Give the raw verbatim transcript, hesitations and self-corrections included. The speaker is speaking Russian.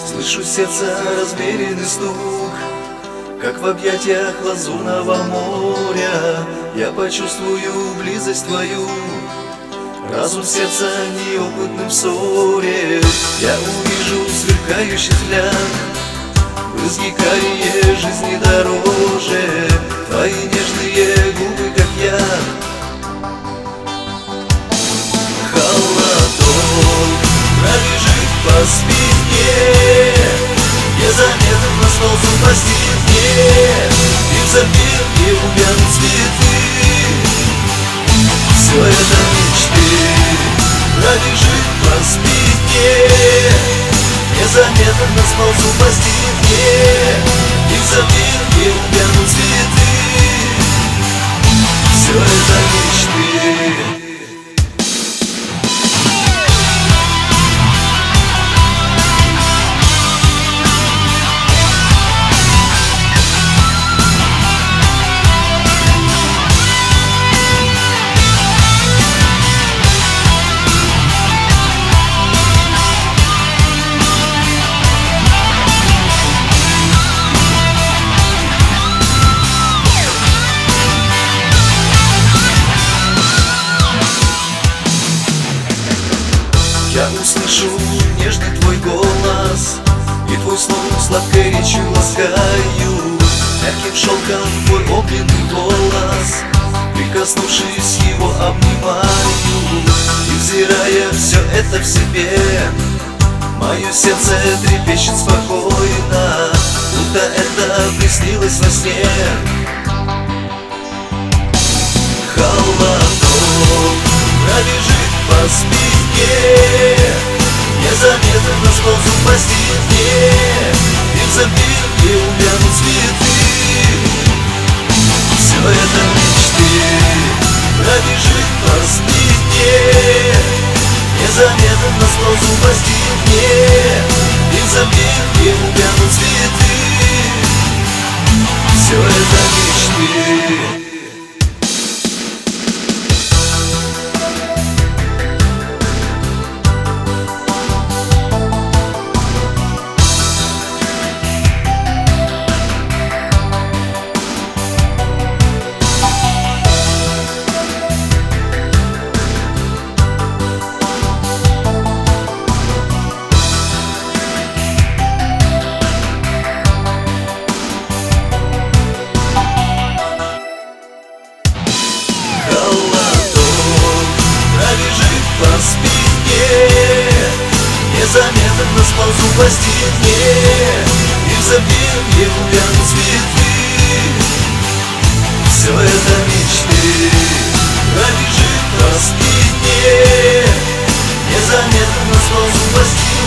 Слышу сердца размеренный стук, как в объятиях лазурного моря. Я почувствую близость твою, разум сердца неопытным в ссоре. Я увижу сверкающий взгляд, брызги карие жизни дороже, твои нежные губы, как яд. Холодок пробежит по спине, незаметно сползут по стене, и в забвенье увянут цветы. Все это мечты пробежит по спине, незаметно сползут по стене, и в забвенье увянут цветы. Все это мечты. Я услышу нежный твой голос, и твой слух сладкой речью ласкаю. Мягким шелком твой огненный голос, прикоснувшись его обнимаю. И взирая все это в себе, мое сердце трепещет спокойно, будто это приснилось во сне. Холодок пробежит по спине, незаметно сползут по стене, и в забвенье увянут цветы. Все это мечты пробежит по спине, незаметно сползут по стене, и в забвенье увянут цветы. Все это мечты. По спине, незаметно сползу по стене, и в забвенье увянут цветы. Все это мечты пробежит по спине, незаметно сползу по стене.